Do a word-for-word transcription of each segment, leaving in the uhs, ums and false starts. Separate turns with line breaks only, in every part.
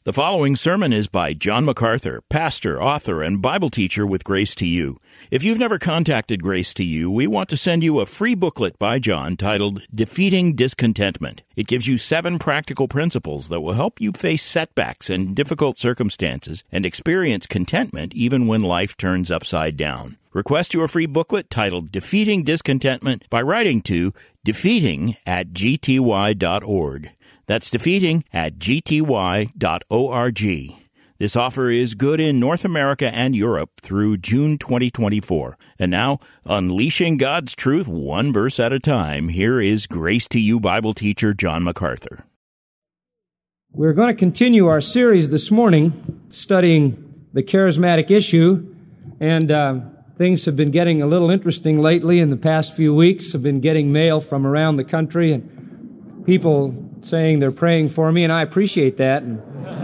The following sermon is by John MacArthur, pastor, author, and Bible teacher with Grace to You. If you've never contacted Grace to You, we want to send you a free booklet by John titled Defeating Discontentment. It gives you seven practical principles that will help you face setbacks and difficult circumstances and experience contentment even when life turns upside down. Request your free booklet titled Defeating Discontentment by writing to defeating at g t y dot org. That's defeating at g t y dot org. This offer is good in North America and Europe through June twenty twenty-four. And now, unleashing God's truth one verse at a time, here is Grace to You Bible teacher John MacArthur.
We're going to continue our series this morning, studying the charismatic issue, and uh, things have been getting a little interesting lately in the past few weeks. I've been getting mail from around the country, and people saying they're praying for me, and I appreciate that. And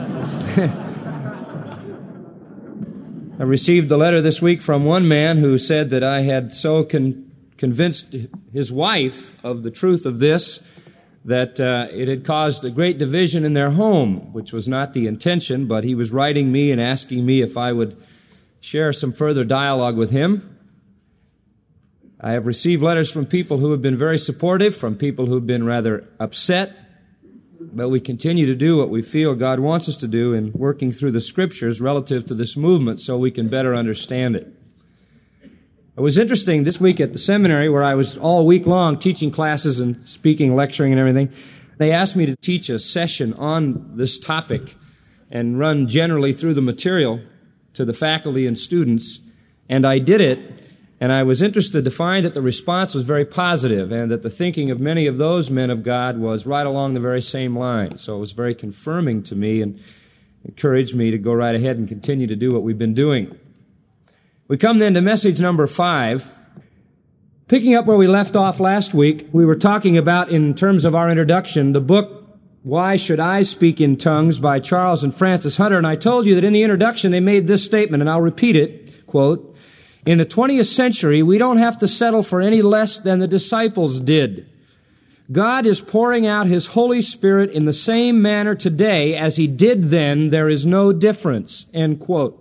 I received a letter this week from one man who said that I had so con- convinced his wife of the truth of this that uh, it had caused a great division in their home, which was not the intention, but he was writing me and asking me if I would share some further dialogue with him. I have received letters from people who have been very supportive, from people who have been rather upset, but we continue to do what we feel God wants us to do in working through the Scriptures relative to this movement so we can better understand it. It was interesting this week at the seminary where I was all week long teaching classes and speaking, lecturing and everything. They asked me to teach a session on this topic and run generally through the material to the faculty and students, and I did it. And I was interested to find that the response was very positive and that the thinking of many of those men of God was right along the very same line. So it was very confirming to me and encouraged me to go right ahead and continue to do what we've been doing. We come then to message number five. Picking up where we left off last week, we were talking about, in terms of our introduction, the book, Why Should I Speak in Tongues by Charles and Francis Hunter. And I told you that in the introduction they made this statement, and I'll repeat it, quote, "In the twentieth century, we don't have to settle for any less than the disciples did. God is pouring out His Holy Spirit in the same manner today as He did then. There is no difference." End quote.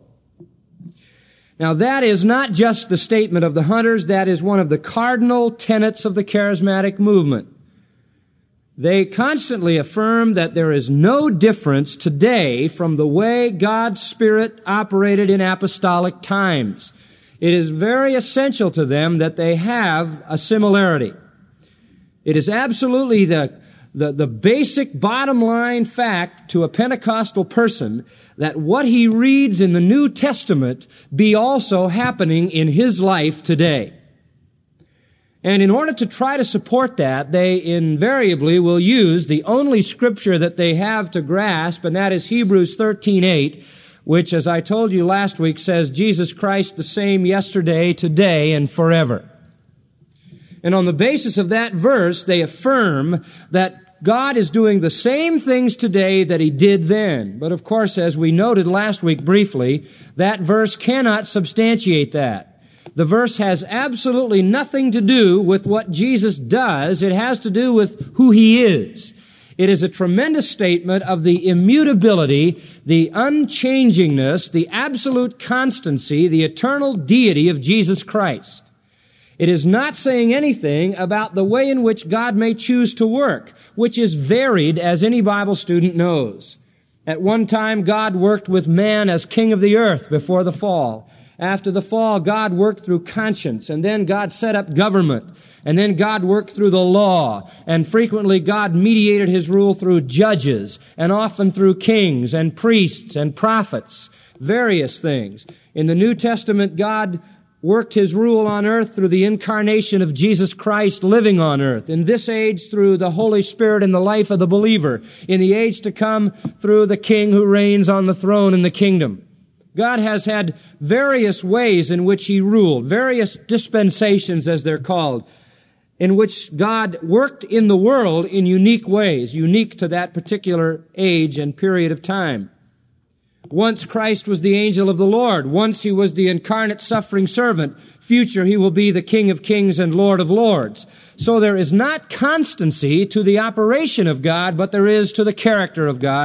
Now, that is not just the statement of the Hunters. That is one of the cardinal tenets of the charismatic movement. They constantly affirm that there is no difference today from the way God's Spirit operated in apostolic times. It is very essential to them that they have a similarity. It is absolutely the, the, the basic bottom line fact to a Pentecostal person that what he reads in the New Testament be also happening in his life today. And in order to try to support that, they invariably will use the only scripture that they have to grasp, and that is Hebrews thirteen eight, which, as I told you last week, says Jesus Christ the same yesterday, today, and forever. And on the basis of that verse, they affirm that God is doing the same things today that He did then. But of course, as we noted last week briefly, that verse cannot substantiate that. The verse has absolutely nothing to do with what Jesus does. It has to do with who He is. It is a tremendous statement of the immutability, the unchangingness, the absolute constancy, the eternal deity of Jesus Christ. It is not saying anything about the way in which God may choose to work, which is varied, as any Bible student knows. At one time, God worked with man as king of the earth before the fall. After the fall, God worked through conscience, and then God set up government. And then God worked through the law, and frequently God mediated His rule through judges, and often through kings and priests and prophets, various things. In the New Testament, God worked His rule on earth through the incarnation of Jesus Christ living on earth. In this age, through the Holy Spirit in the life of the believer. In the age to come, through the King who reigns on the throne in the kingdom. God has had various ways in which He ruled, various dispensations as they're called, in which God worked in the world in unique ways, unique to that particular age and period of time. Once Christ was the angel of the Lord. Once He was the incarnate suffering servant. Future He will be the King of kings and Lord of lords. So there is not constancy to the operation of God, but there is to the character of God, and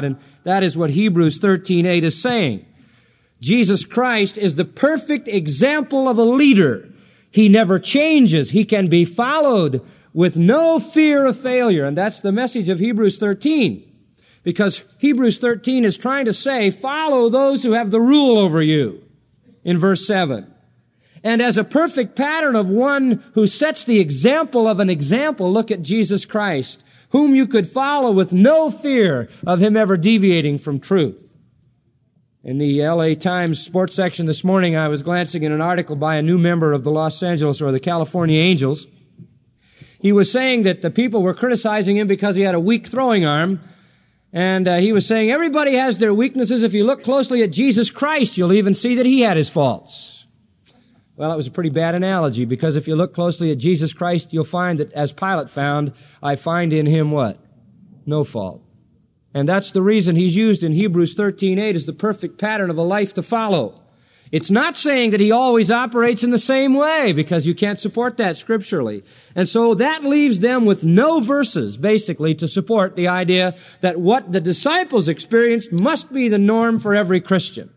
That is what Hebrews thirteen eight is saying. Jesus Christ is the perfect example of a leader. He never changes. He can be followed with no fear of failure. And that's the message of Hebrews thirteen. Because Hebrews thirteen is trying to say, follow those who have the rule over you, in verse seven. And as a perfect pattern of one who sets the example of an example, look at Jesus Christ, whom you could follow with no fear of him ever deviating from truth. In the L A Times sports section this morning, I was glancing at an article by a new member of the Los Angeles or the California Angels. He was saying that the people were criticizing him because he had a weak throwing arm. And uh, he was saying, everybody has their weaknesses. If you look closely at Jesus Christ, you'll even see that he had his faults. Well, it was a pretty bad analogy, because if you look closely at Jesus Christ, you'll find that, as Pilate found, I find in him what? No fault. And that's the reason he's used in Hebrews thirteen eight as the perfect pattern of a life to follow. It's not saying that he always operates in the same way, because you can't support that scripturally. And so that leaves them with no verses, basically, to support the idea that what the disciples experienced must be the norm for every Christian.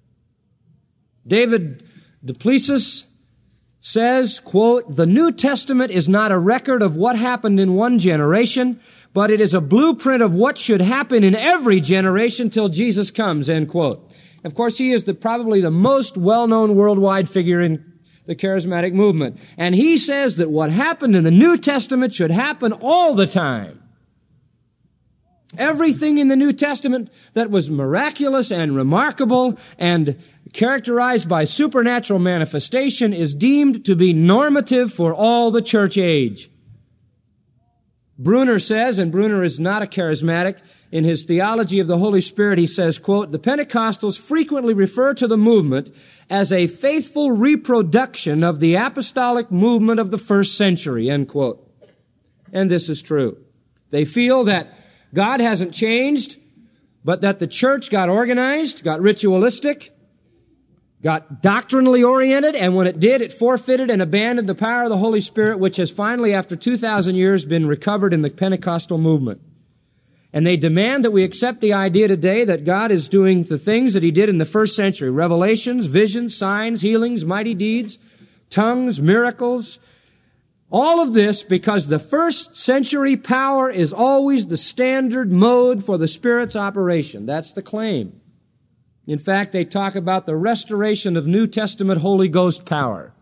David Duplessis says, quote, "The New Testament is not a record of what happened in one generation, but it is a blueprint of what should happen in every generation till Jesus comes," end quote. Of course, he is the, probably the most well-known worldwide figure in the charismatic movement. And he says that what happened in the New Testament should happen all the time. Everything in the New Testament that was miraculous and remarkable and characterized by supernatural manifestation is deemed to be normative for all the church age. Bruner says, and Bruner is not a charismatic, in his Theology of the Holy Spirit, he says, quote, "The Pentecostals frequently refer to the movement as a faithful reproduction of the apostolic movement of the first century," end quote. And this is true. They feel that God hasn't changed, but that the church got organized, got ritualistic, got doctrinally oriented, and when it did, it forfeited and abandoned the power of the Holy Spirit, which has finally, after two thousand years, been recovered in the Pentecostal movement. And they demand that we accept the idea today that God is doing the things that he did in the first century: revelations, visions, signs, healings, mighty deeds, tongues, miracles. All of this because the first century power is always the standard mode for the Spirit's operation. That's the claim. In fact, they talk about the restoration of New Testament Holy Ghost power.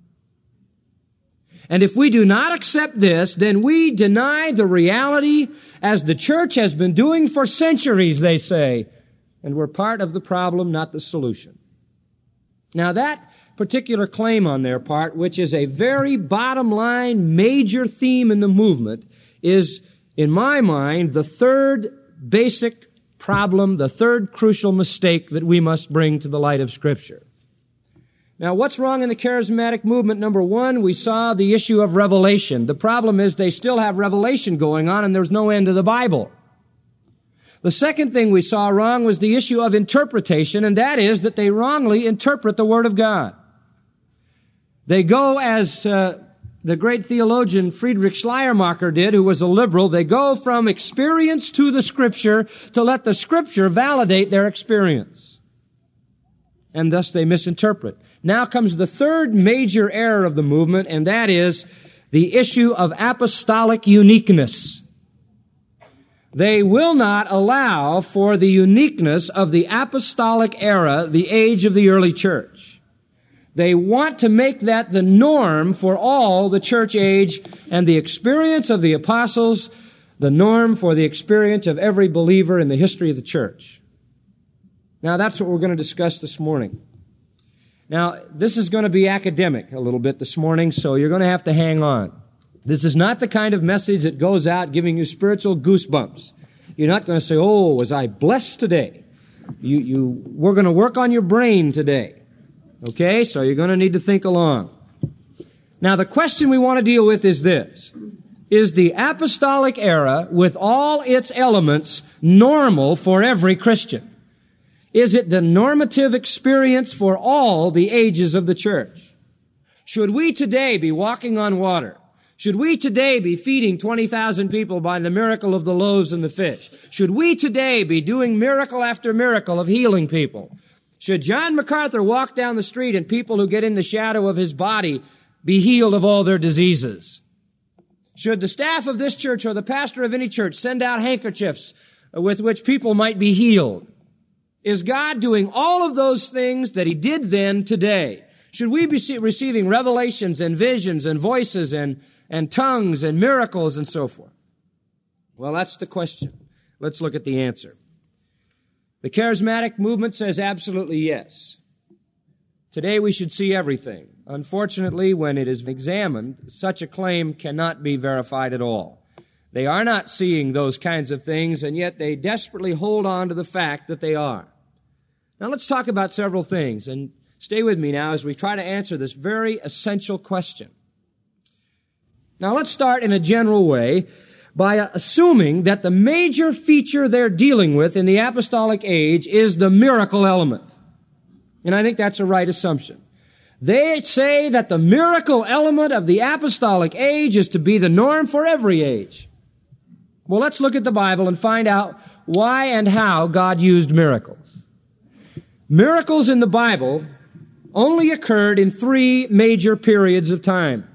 And if we do not accept this, then we deny the reality, as the church has been doing for centuries, they say. And we're part of the problem, not the solution. Now that particular claim on their part, which is a very bottom line major theme in the movement, is, in my mind, the third basic problem, the third crucial mistake that we must bring to the light of Scripture. Now, what's wrong in the charismatic movement? Number one, we saw the issue of revelation. The problem is they still have revelation going on, and there's no end to the Bible. The second thing we saw wrong was the issue of interpretation, and that is that they wrongly interpret the Word of God. They go, as uh, the great theologian Friedrich Schleiermacher did, who was a liberal, they go from experience to the Scripture to let the Scripture validate their experience. And thus they misinterpret. Now comes the third major error of the movement, and that is the issue of apostolic uniqueness. They will not allow for the uniqueness of the apostolic era, the age of the early church. They want to make that the norm for all the church age, and the experience of the apostles the norm for the experience of every believer in the history of the church. Now that's what we're going to discuss this morning. Now, this is going to be academic a little bit this morning, so you're going to have to hang on. This is not the kind of message that goes out giving you spiritual goosebumps. You're not going to say, "Oh, was I blessed today?" You, you, we're going to work on your brain today. Okay? So you're going to need to think along. Now, the question we want to deal with is this: is the apostolic era, with all its elements, normal for every Christian? Is it the normative experience for all the ages of the church? Should we today be walking on water? Should we today be feeding twenty thousand people by the miracle of the loaves and the fish? Should we today be doing miracle after miracle of healing people? Should John MacArthur walk down the street and people who get in the shadow of his body be healed of all their diseases? Should the staff of this church or the pastor of any church send out handkerchiefs with which people might be healed? Is God doing all of those things that he did then today? Should we be receiving revelations and visions and voices and and tongues and miracles and so forth? Well, that's the question. Let's look at the answer. The charismatic movement says absolutely yes. Today we should see everything. Unfortunately, when it is examined, such a claim cannot be verified at all. They are not seeing those kinds of things, and yet they desperately hold on to the fact that they are. Now let's talk about several things, and stay with me now as we try to answer this very essential question. Now let's start in a general way by assuming that the major feature they're dealing with in the apostolic age is the miracle element. And I think that's a right assumption. They say that the miracle element of the apostolic age is to be the norm for every age. Well, let's look at the Bible and find out why and how God used miracles. Miracles in the Bible only occurred in three major periods of time.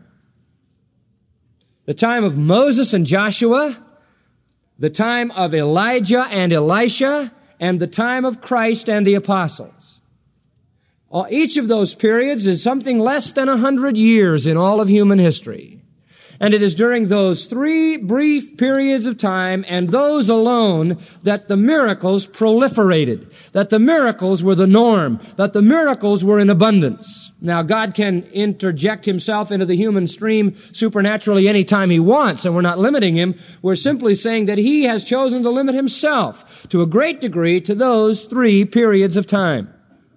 The time of Moses and Joshua, the time of Elijah and Elisha, and the time of Christ and the apostles. Each of those periods is something less than a hundred years in all of human history. And it is during those three brief periods of time and those alone that the miracles proliferated, that the miracles were the norm, that the miracles were in abundance. Now, God can interject himself into the human stream supernaturally anytime he wants, and we're not limiting him. We're simply saying that he has chosen to limit himself to a great degree to those three periods of time.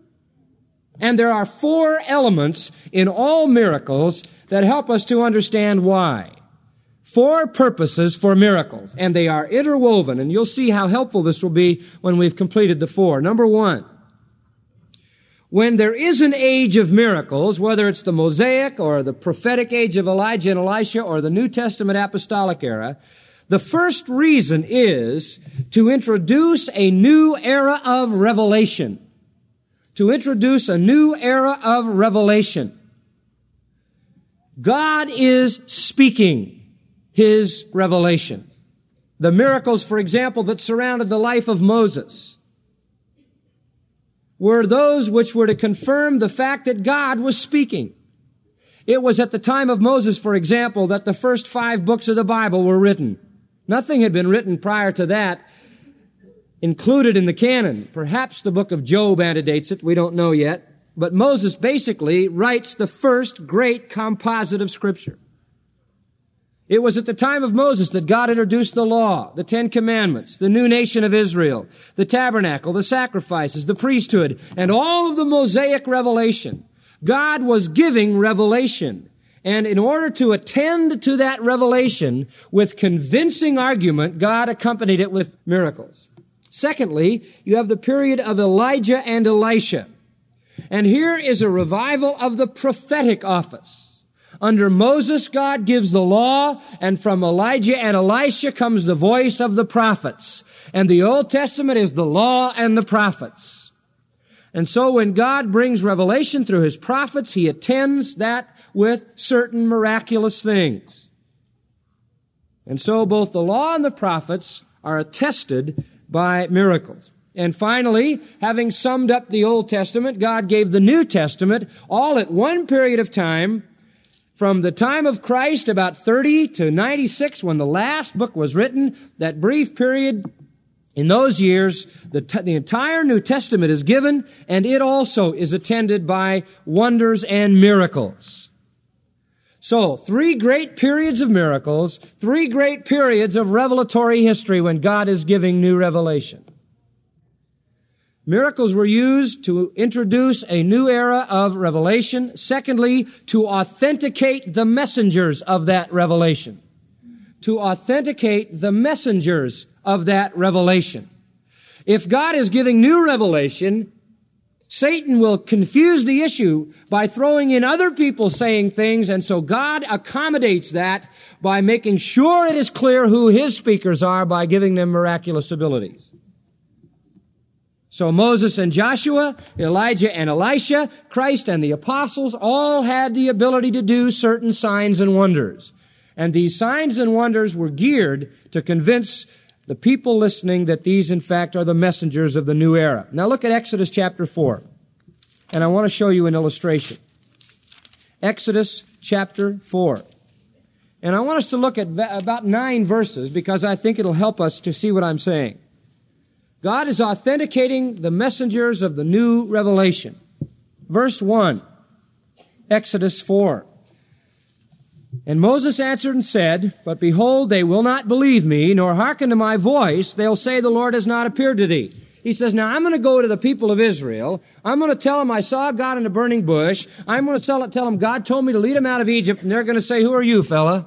And there are four elements in all miracles that help us to understand why. Four purposes for miracles, and they are interwoven, and you'll see how helpful this will be when we've completed the four. Number one, when there is an age of miracles, whether it's the Mosaic or the prophetic age of Elijah and Elisha or the New Testament apostolic era, the first reason is to introduce a new era of revelation. To introduce a new era of revelation. God is speaking his revelation. The miracles, for example, that surrounded the life of Moses were those which were to confirm the fact that God was speaking. It was at the time of Moses, for example, that the first five books of the Bible were written. Nothing had been written prior to that included in the canon. Perhaps the book of Job antedates it. We don't know yet. But Moses basically writes the first great composite of Scripture. It was at the time of Moses that God introduced the law, the Ten Commandments, the new nation of Israel, the tabernacle, the sacrifices, the priesthood, and all of the Mosaic revelation. God was giving revelation. And in order to attend to that revelation with convincing argument, God accompanied it with miracles. Secondly, you have the period of Elijah and Elisha. And here is a revival of the prophetic office. Under Moses, God gives the law, and from Elijah and Elisha comes the voice of the prophets. And the Old Testament is the law and the prophets. And so when God brings revelation through his prophets, he attends that with certain miraculous things. And so both the law and the prophets are attested by miracles. And finally, having summed up the Old Testament, God gave the New Testament all at one period of time, from the time of Christ, about thirty to ninety-six, when the last book was written. That brief period, in those years, the, t- the entire New Testament is given, and it also is attended by wonders and miracles. So, three great periods of miracles, three great periods of revelatory history when God is giving new revelation. Miracles were used to introduce a new era of revelation. Secondly, to authenticate the messengers of that revelation. To authenticate the messengers of that revelation. If God is giving new revelation, Satan will confuse the issue by throwing in other people saying things, and so God accommodates that by making sure it is clear who his speakers are by giving them miraculous abilities. So Moses and Joshua, Elijah and Elisha, Christ and the apostles all had the ability to do certain signs and wonders. And these signs and wonders were geared to convince the people listening that these, in fact, are the messengers of the new era. Now look at Exodus chapter four. And I want to show you an illustration. Exodus chapter four. And I want us to look at about nine verses because I think it'll help us to see what I'm saying. God is authenticating the messengers of the new revelation. Verse one, Exodus four. And Moses answered and said, But behold, they will not believe me, nor hearken to my voice. They'll say, The Lord has not appeared to thee. He says, now I'm going to go to the people of Israel. I'm going to tell them I saw God in a burning bush. I'm going to tell, tell them God told me to lead them out of Egypt. And they're going to say, who are you, fella?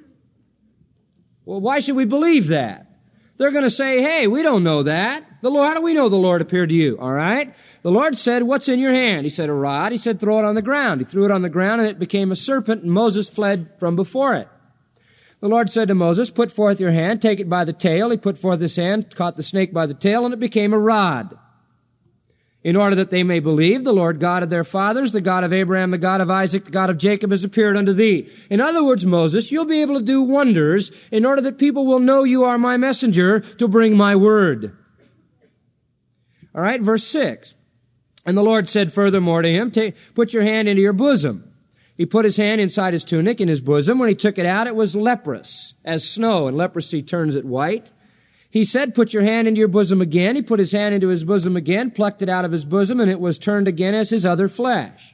Well, why should we believe that? They're going to say, hey, we don't know that. The Lord, how do we know the Lord appeared to you? All right. The Lord said, what's in your hand? He said, a rod. He said, throw it on the ground. He threw it on the ground and it became a serpent and Moses fled from before it. The Lord said to Moses, put forth your hand, take it by the tail. He put forth his hand, caught the snake by the tail, and it became a rod. In order that they may believe, the Lord God of their fathers, the God of Abraham, the God of Isaac, the God of Jacob has appeared unto thee. In other words, Moses, you'll be able to do wonders in order that people will know you are my messenger to bring my word. All right, verse six. And the Lord said furthermore to him, take, put your hand into your bosom. He put his hand inside his tunic in his bosom. When he took it out, it was leprous as snow, and leprosy turns it white. He said, put your hand into your bosom again. He put his hand into his bosom again, plucked it out of his bosom, and it was turned again as his other flesh.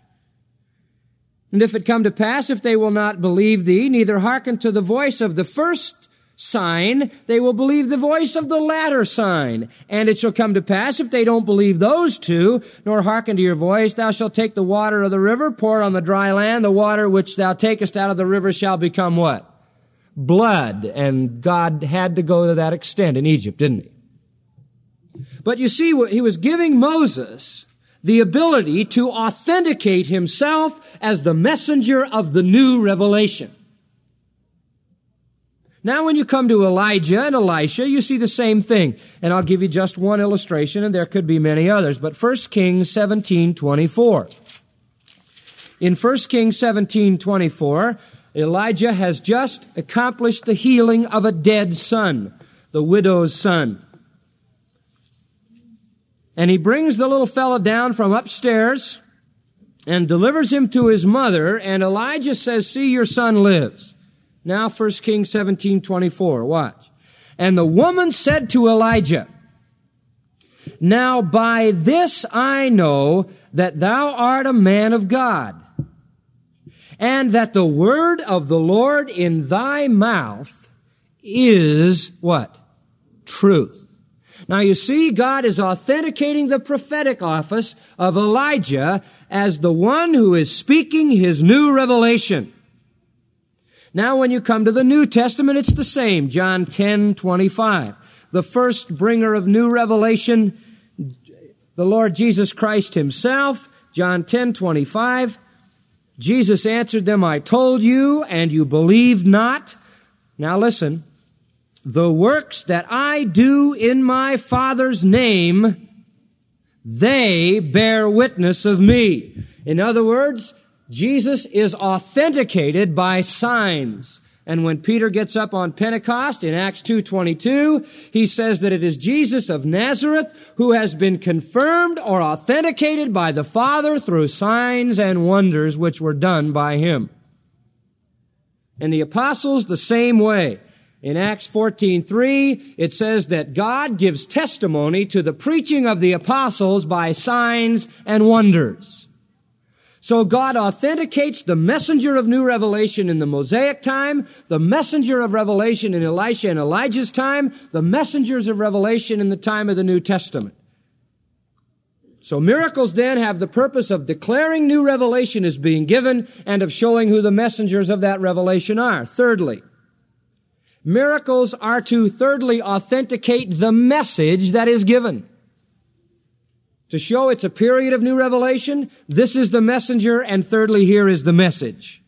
And if it come to pass, if they will not believe thee, neither hearken to the voice of the first sign, they will believe the voice of the latter sign. And it shall come to pass, if they don't believe those two, nor hearken to your voice, thou shalt take the water of the river, pour on the dry land. The water which thou takest out of the river shall become what? Blood. And God had to go to that extent in Egypt, didn't he? But you see, he was giving Moses the ability to authenticate himself as the messenger of the new revelation. Now when you come to Elijah and Elisha, you see the same thing. And I'll give you just one illustration, and there could be many others. But First Kings seventeen twenty-four. In First Kings seventeen twenty-four, Elijah has just accomplished the healing of a dead son, the widow's son. And he brings the little fellow down from upstairs and delivers him to his mother, and Elijah says, see, your son lives. Now, First Kings seventeen twenty-four, watch. And the woman said to Elijah, now by this I know that thou art a man of God, and that the word of the Lord in thy mouth is what? Truth. Now you see, God is authenticating the prophetic office of Elijah as the one who is speaking his new revelation. Now when you come to the New Testament, it's the same. John ten twenty-five. The first bringer of new revelation, the Lord Jesus Christ himself. John ten twenty-five. Jesus answered them, I told you, and you believed not. Now listen. The works that I do in my Father's name, they bear witness of me. In other words, Jesus is authenticated by signs. And when Peter gets up on Pentecost in Acts two twenty-two, he says that it is Jesus of Nazareth who has been confirmed or authenticated by the Father through signs and wonders which were done by him. And the apostles the same way. In Acts fourteen three, it says that God gives testimony to the preaching of the apostles by signs and wonders. So God authenticates the messenger of new revelation in the Mosaic time, the messenger of revelation in Elisha and Elijah's time, the messengers of revelation in the time of the New Testament. So miracles then have the purpose of declaring new revelation is being given and of showing who the messengers of that revelation are. Thirdly, miracles are to thirdly authenticate the message that is given. To show it's a period of new revelation, this is the messenger, and thirdly, here is the message.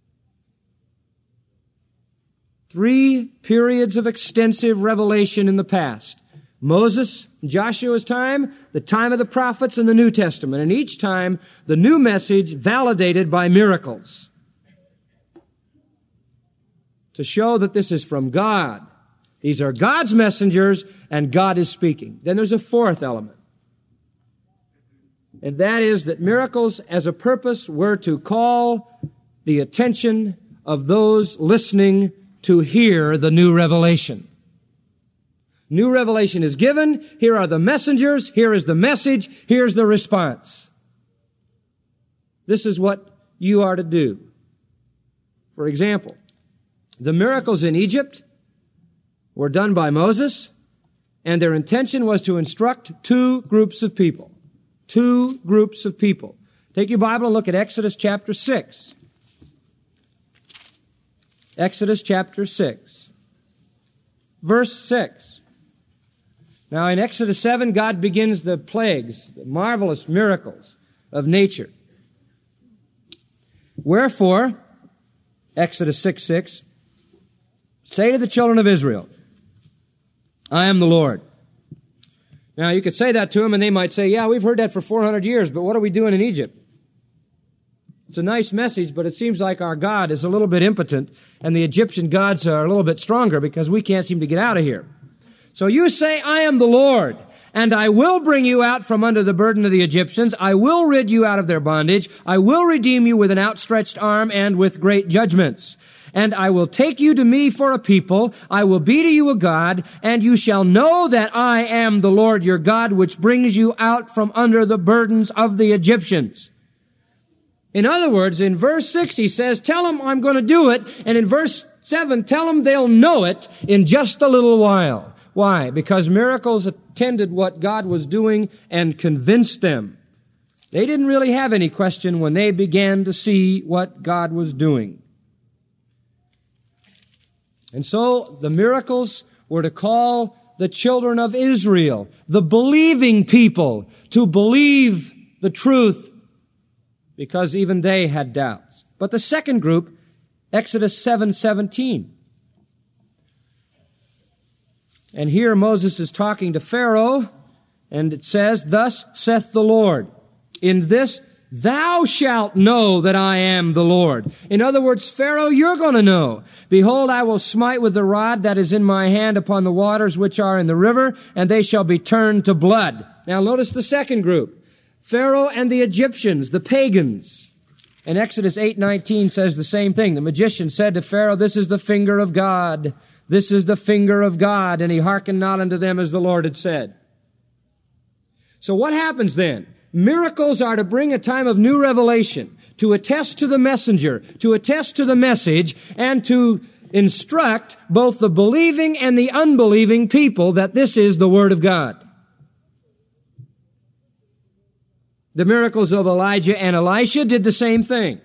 Three periods of extensive revelation in the past. Moses, Joshua's time, the time of the prophets, and the New Testament. And each time, the new message validated by miracles. To show that this is from God. These are God's messengers, and God is speaking. Then there's a fourth element. And that is that miracles as a purpose were to call the attention of those listening to hear the new revelation. New revelation is given. Here are the messengers. Here is the message. Here's the response. This is what you are to do. For example, the miracles in Egypt were done by Moses, and their intention was to instruct two groups of people. Two groups of people. Take your Bible and look at Exodus chapter six. Exodus chapter six. Verse six. Now in Exodus seven, God begins the plagues, the marvelous miracles of nature. Wherefore, Exodus six six, say to the children of Israel, I am the Lord. Now you could say that to them and they might say, yeah, we've heard that for four hundred years, but what are we doing in Egypt? It's a nice message, but it seems like our God is a little bit impotent and the Egyptian gods are a little bit stronger because we can't seem to get out of here. So you say, I am the Lord, and I will bring you out from under the burden of the Egyptians. I will rid you out of their bondage. I will redeem you with an outstretched arm and with great judgments. And I will take you to me for a people. I will be to you a God, and you shall know that I am the Lord your God, which brings you out from under the burdens of the Egyptians. In other words, in verse six, he says, tell them I'm going to do it. And in verse seven, tell them they'll know it in just a little while. Why? Because miracles attended what God was doing and convinced them. They didn't really have any question when they began to see what God was doing. And so the miracles were to call the children of Israel, the believing people, to believe the truth because even they had doubts. But the second group, Exodus seven seventeen. And here Moses is talking to Pharaoh, and it says, thus saith the Lord, in this thou shalt know that I am the Lord. In other words, Pharaoh, you're going to know. Behold, I will smite with the rod that is in my hand upon the waters which are in the river, and they shall be turned to blood. Now notice the second group. Pharaoh and the Egyptians, the pagans. And Exodus eight nineteen says the same thing. The magician said to Pharaoh, this is the finger of God. This is the finger of God. And he hearkened not unto them as the Lord had said. So what happens then? Miracles are to bring a time of new revelation, to attest to the messenger, to attest to the message, and to instruct both the believing and the unbelieving people that this is the Word of God. The miracles of Elijah and Elisha did the same thing.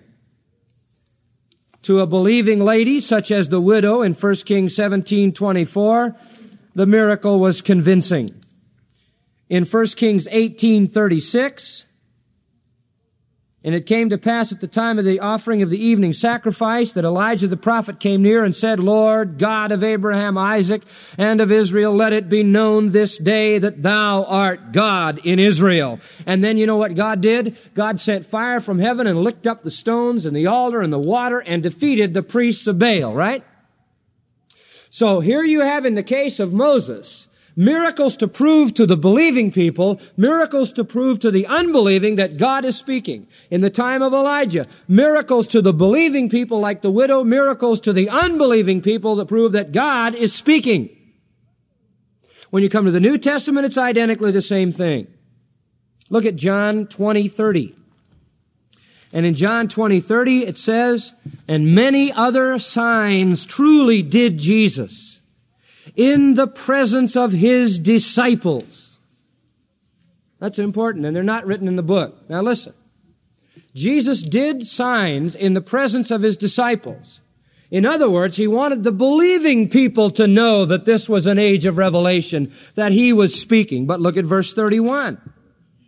To a believing lady, such as the widow in First Kings seventeen twenty-four, the miracle was convincing. In First Kings eighteen thirty-six, and it came to pass at the time of the offering of the evening sacrifice that Elijah the prophet came near and said, Lord, God of Abraham, Isaac, and of Israel, let it be known this day that thou art God in Israel. And then you know what God did? God sent fire from heaven and licked up the stones and the altar and the water and defeated the priests of Baal, right? So here you have in the case of Moses, miracles to prove to the believing people, miracles to prove to the unbelieving that God is speaking. In the time of Elijah, miracles to the believing people like the widow, miracles to the unbelieving people that prove that God is speaking. When you come to the New Testament, it's identically the same thing. Look at John twenty thirty. And in John twenty thirty, it says, and many other signs truly did Jesus in the presence of his disciples. That's important, and they're not written in the book. Now listen. Jesus did signs in the presence of his disciples. In other words, he wanted the believing people to know that this was an age of revelation, that he was speaking. But look at verse thirty-one.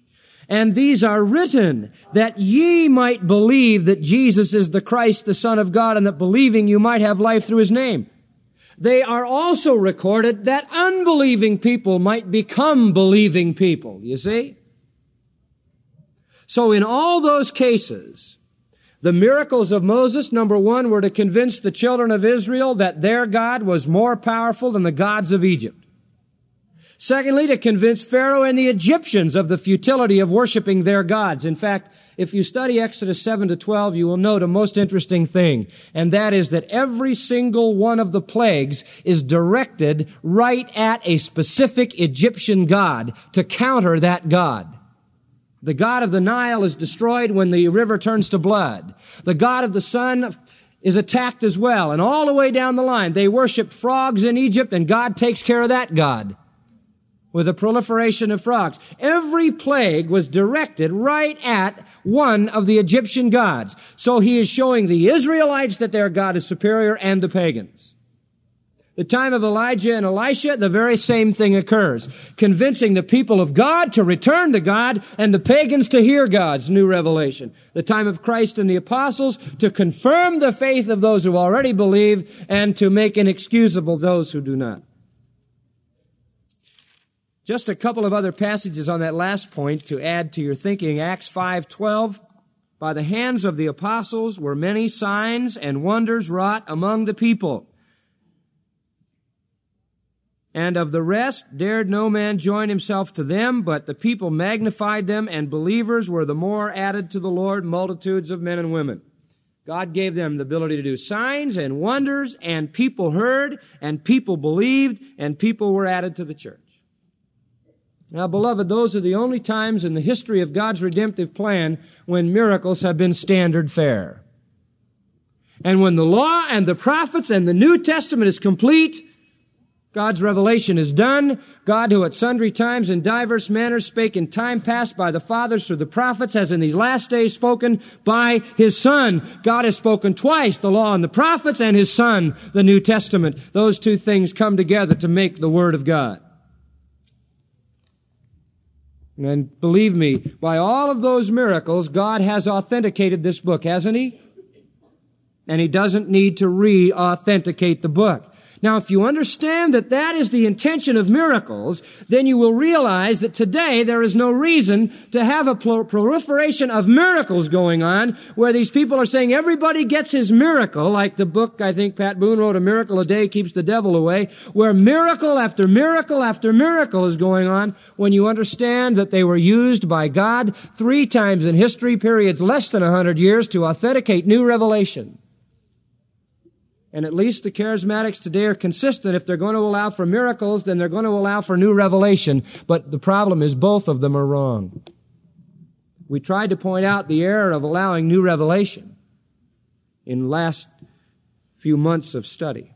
And these are written that ye might believe that Jesus is the Christ, the Son of God, and that believing you might have life through his name. They are also recorded that unbelieving people might become believing people, you see? So in all those cases, the miracles of Moses, number one, were to convince the children of Israel that their God was more powerful than the gods of Egypt. Secondly, to convince Pharaoh and the Egyptians of the futility of worshiping their gods. In fact, if you study Exodus seven to twelve, you will note a most interesting thing, and that is that every single one of the plagues is directed right at a specific Egyptian god to counter that god. The god of the Nile is destroyed when the river turns to blood. The god of the sun is attacked as well, and all the way down the line, they worshiped frogs in Egypt, and God takes care of that god with a proliferation of frogs. Every plague was directed right at one of the Egyptian gods. So he is showing the Israelites that their God is superior and the pagans. The time of Elijah and Elisha, the very same thing occurs, convincing the people of God to return to God and the pagans to hear God's new revelation. The time of Christ and the apostles, to confirm the faith of those who already believe and to make inexcusable those who do not. Just a couple of other passages on that last point to add to your thinking. Acts five twelve. By the hands of the apostles were many signs and wonders wrought among the people. And of the rest dared no man join himself to them, but the people magnified them, and believers were the more added to the Lord, multitudes of men and women. God gave them the ability to do signs and wonders, and people heard, and people believed, and people were added to the church. Now, beloved, those are the only times in the history of God's redemptive plan when miracles have been standard fare. And when the law and the prophets and the New Testament is complete, God's revelation is done. God, who at sundry times in diverse manners spake in time past by the fathers through the prophets, has in these last days spoken by his Son. God has spoken twice, the law and the prophets, and his Son, the New Testament. Those two things come together to make the Word of God. And believe me, by all of those miracles, God has authenticated this book, hasn't he? And he doesn't need to re-authenticate the book. Now, if you understand that that is the intention of miracles, then you will realize that today there is no reason to have a proliferation of miracles going on where these people are saying everybody gets his miracle, like the book, I think Pat Boone wrote, A Miracle a Day Keeps the Devil Away, where miracle after miracle after miracle is going on when you understand that they were used by God three times in history, periods less than a hundred years, to authenticate new revelation. And at least the charismatics today are consistent. If they're going to allow for miracles, then they're going to allow for new revelation. But the problem is both of them are wrong. We tried to point out the error of allowing new revelation in the last few months of study.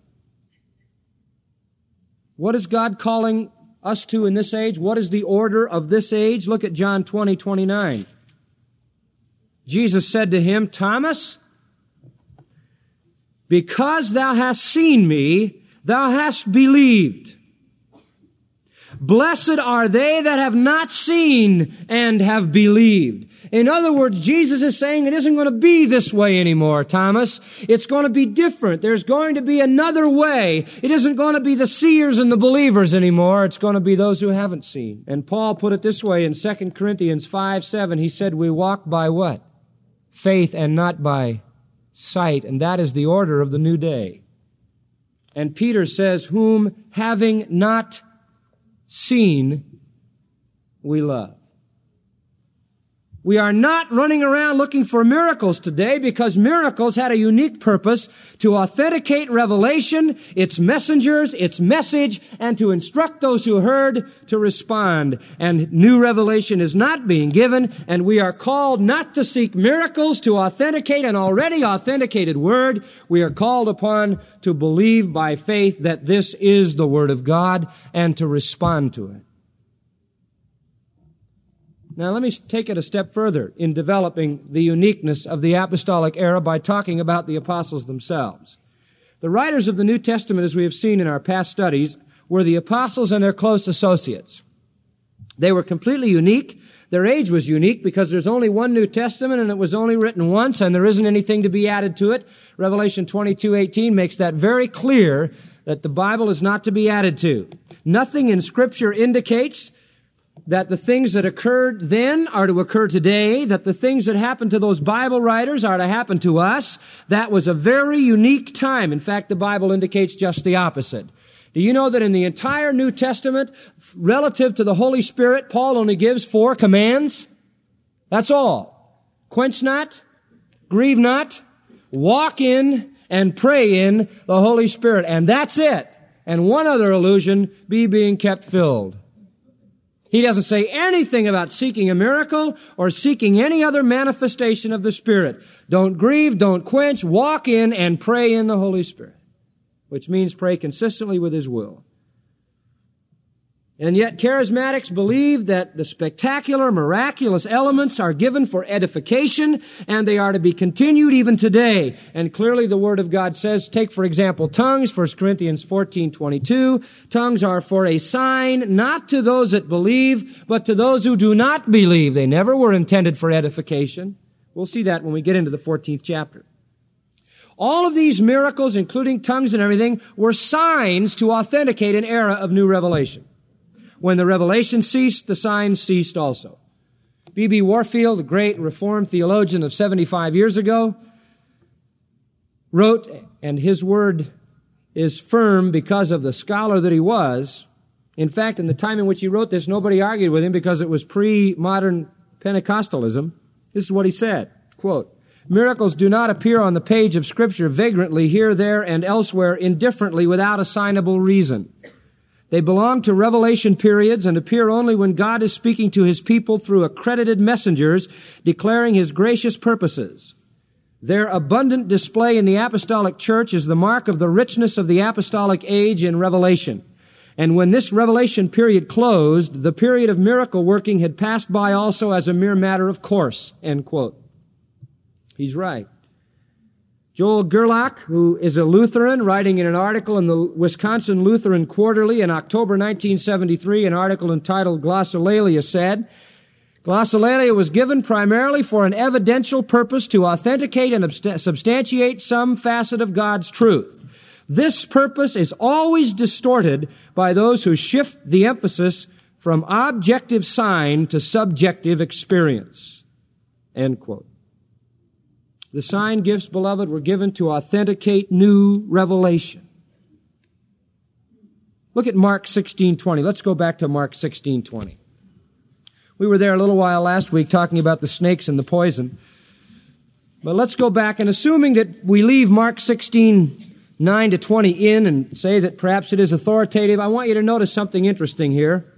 What is God calling us to in this age? What is the order of this age? Look at John twenty twenty-nine. Jesus said to him, Thomas, because thou hast seen me, thou hast believed. Blessed are they that have not seen and have believed. In other words, Jesus is saying it isn't going to be this way anymore, Thomas. It's going to be different. There's going to be another way. It isn't going to be the seers and the believers anymore. It's going to be those who haven't seen. And Paul put it this way in Second Corinthians five seven. He said, we walk by what? Faith and not by sight, and that is the order of the new day. And Peter says, whom having not seen, we love. We are not running around looking for miracles today because miracles had a unique purpose to authenticate revelation, its messengers, its message, and to instruct those who heard to respond. And new revelation is not being given, and we are called not to seek miracles to authenticate an already authenticated word. We are called upon to believe by faith that this is the Word of God and to respond to it. Now, let me take it a step further in developing the uniqueness of the apostolic era by talking about the apostles themselves. The writers of the New Testament, as we have seen in our past studies, were the apostles and their close associates. They were completely unique. Their age was unique because there's only one New Testament and it was only written once and there isn't anything to be added to it. Revelation twenty-two eighteen makes that very clear that the Bible is not to be added to. Nothing in Scripture indicates that the things that occurred then are to occur today, that the things that happened to those Bible writers are to happen to us. That was a very unique time. In fact, the Bible indicates just the opposite. Do you know that in the entire New Testament, relative to the Holy Spirit, Paul only gives four commands? That's all. Quench not, grieve not, walk in, and pray in the Holy Spirit. And that's it. And one other allusion, be being kept filled. He doesn't say anything about seeking a miracle or seeking any other manifestation of the Spirit. Don't grieve, don't quench, walk in and pray in the Holy Spirit, which means pray consistently with His will. And yet charismatics believe that the spectacular, miraculous elements are given for edification and they are to be continued even today. And clearly the Word of God says, take for example tongues, First Corinthians fourteen twenty-two. Tongues are for a sign not to those that believe, but to those who do not believe. They never were intended for edification. We'll see that when we get into the fourteenth chapter. All of these miracles, including tongues and everything, were signs to authenticate an era of new revelation. When the revelation ceased, the signs ceased also. B B Warfield, the great Reformed theologian of seventy-five years ago, wrote, and his word is firm because of the scholar that he was. In fact, in the time in which he wrote this, nobody argued with him because it was pre-modern Pentecostalism. This is what he said, quote, miracles do not appear on the page of Scripture vagrantly here, there, and elsewhere indifferently without assignable reason. They belong to revelation periods and appear only when God is speaking to His people through accredited messengers declaring His gracious purposes. Their abundant display in the apostolic church is the mark of the richness of the apostolic age in revelation. And when this revelation period closed, the period of miracle working had passed by also as a mere matter of course, end quote. He's right. Joel Gerlach, who is a Lutheran, writing in an article in the Wisconsin Lutheran Quarterly in October nineteen seventy-three, an article entitled Glossolalia, said, Glossolalia was given primarily for an evidential purpose to authenticate and substantiate some facet of God's truth. This purpose is always distorted by those who shift the emphasis from objective sign to subjective experience. End quote. The sign gifts, beloved, were given to authenticate new revelation. Look at Mark sixteen twenty. Let's go back to Mark sixteen twenty. We were there a little while last week talking about the snakes and the poison. But let's go back, and assuming that we leave Mark sixteen nine to twenty in and say that perhaps it is authoritative, I want you to notice something interesting here.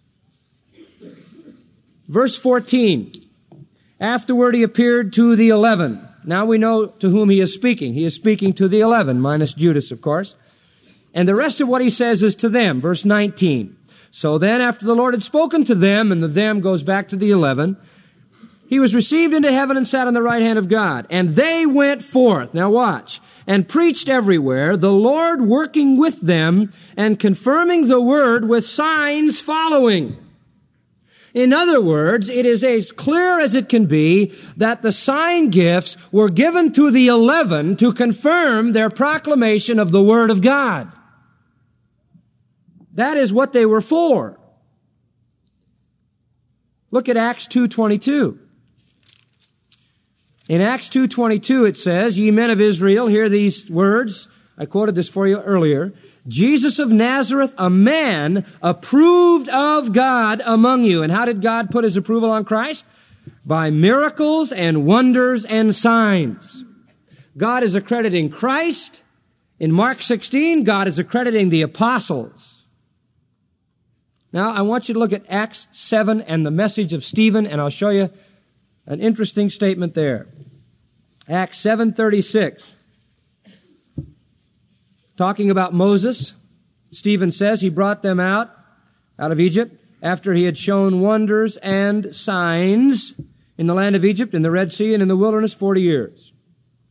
Verse fourteen. Afterward he appeared to the eleven. Now we know to whom he is speaking. He is speaking to the eleven, minus Judas, of course. And the rest of what he says is to them. Verse nineteen. So then, after the Lord had spoken to them, and the them goes back to the eleven, he was received into heaven and sat on the right hand of God. And they went forth, now watch, and preached everywhere, the Lord working with them and confirming the word with signs following. In other words, it is as clear as it can be that the sign gifts were given to the eleven to confirm their proclamation of the Word of God. That is what they were for. Look at Acts two twenty-two. In Acts two twenty-two it says, Ye men of Israel, hear these words. I quoted this for you earlier. Jesus of Nazareth, a man approved of God among you. And how did God put His approval on Christ? By miracles and wonders and signs. God is accrediting Christ. In Mark sixteen, God is accrediting the apostles. Now, I want you to look at Acts seven and the message of Stephen, and I'll show you an interesting statement there. Acts seven thirty-six. Talking about Moses, Stephen says he brought them out, out of Egypt, after he had shown wonders and signs in the land of Egypt, in the Red Sea, and in the wilderness forty years.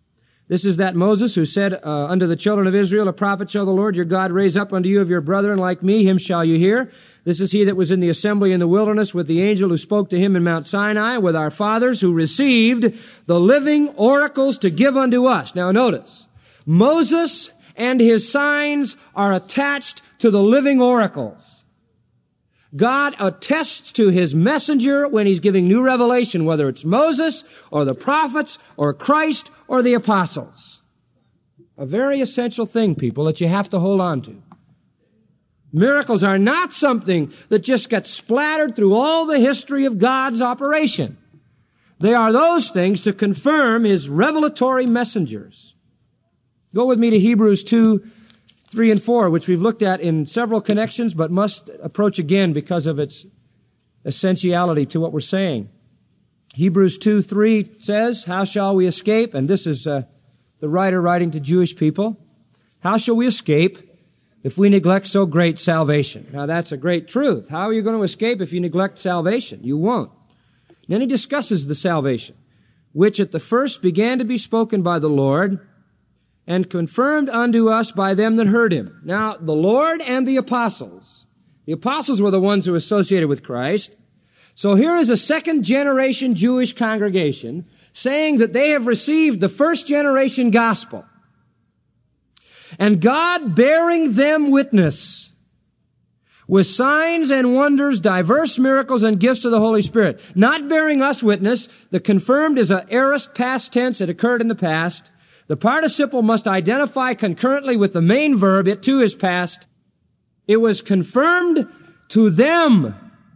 This is that Moses who said uh, unto the children of Israel, a prophet shall the Lord your God raise up unto you of your brethren like me, him shall you hear. This is he that was in the assembly in the wilderness with the angel who spoke to him in Mount Sinai, with our fathers who received the living oracles to give unto us. Now notice, Moses and his signs are attached to the living oracles. God attests to his messenger when he's giving new revelation, whether it's Moses or the prophets or Christ or the apostles. A very essential thing, people, that you have to hold on to. Miracles are not something that just gets splattered through all the history of God's operation. They are those things to confirm his revelatory messengers. Go with me to Hebrews two, three and four, which we've looked at in several connections, but must approach again because of its essentiality to what we're saying. Hebrews two, three says, how shall we escape? And this is uh, the writer writing to Jewish people. How shall we escape if we neglect so great salvation? Now that's a great truth. How are you going to escape if you neglect salvation? You won't. Then he discusses the salvation, which at the first began to be spoken by the Lord, and confirmed unto us by them that heard him. Now, the Lord and the apostles. The apostles were the ones who were associated with Christ. So here is a second generation Jewish congregation saying that they have received the first generation gospel. And God bearing them witness with signs and wonders, diverse miracles and gifts of the Holy Spirit. Not bearing us witness. The confirmed is an aorist past tense. It occurred in the past. The participle must identify concurrently with the main verb. It too is past. It was confirmed to them,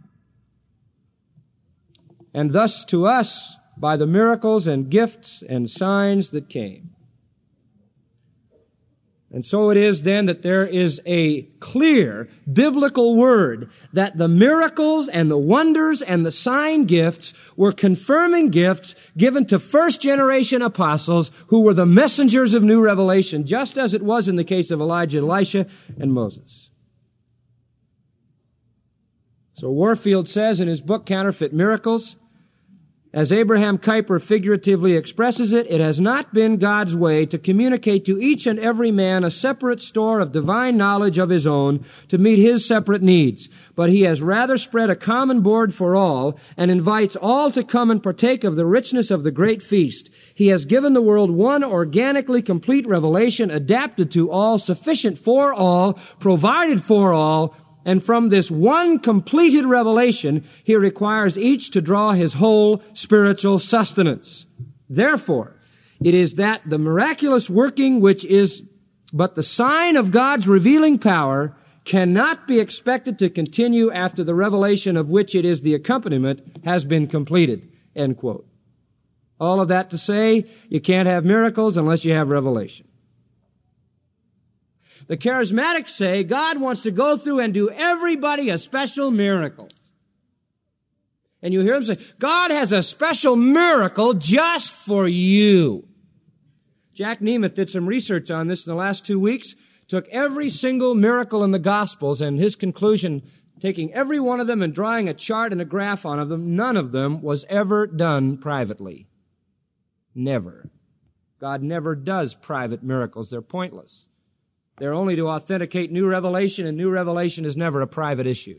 and thus to us by the miracles and gifts and signs that came. And so it is then that there is a clear biblical word that the miracles and the wonders and the sign gifts were confirming gifts given to first generation apostles who were the messengers of new revelation, just as it was in the case of Elijah, Elisha, and Moses. So Warfield says in his book, Counterfeit Miracles, as Abraham Kuyper figuratively expresses it, it has not been God's way to communicate to each and every man a separate store of divine knowledge of his own to meet his separate needs, but he has rather spread a common board for all and invites all to come and partake of the richness of the great feast. He has given the world one organically complete revelation adapted to all, sufficient for all, provided for all, and from this one completed revelation, he requires each to draw his whole spiritual sustenance. Therefore, it is that the miraculous working which is but the sign of God's revealing power cannot be expected to continue after the revelation of which it is the accompaniment has been completed. End quote. All of that to say, you can't have miracles unless you have revelation. The charismatics say God wants to go through and do everybody a special miracle. And you hear them say, God has a special miracle just for you. Jack Nemeth did some research on this in the last two weeks, took every single miracle in the Gospels, and his conclusion, taking every one of them and drawing a chart and a graph on them, none of them was ever done privately. Never. God never does private miracles. They're pointless. They're only to authenticate new revelation, and new revelation is never a private issue.